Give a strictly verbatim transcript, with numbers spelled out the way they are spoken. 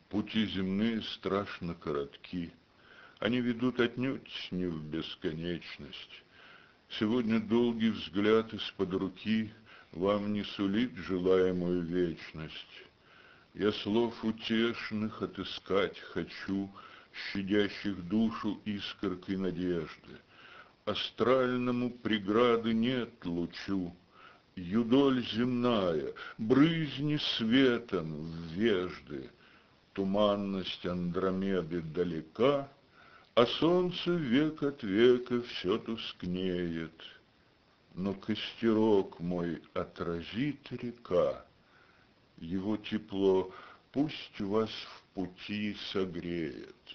Пути земные страшно коротки, они ведут отнюдь не в бесконечность. Сегодня долгий взгляд из-под руки вам не сулит желаемую вечность. Я слов утешных отыскать хочу, щадящих душу искоркой надежды. Астральному преграды нет лучу, юдоль земная, брызни светом в вежды. Туманность Андромеды далека, а солнце век от века все тускнеет. Но костерок мой отразит река, его тепло пусть вас в пути согреет.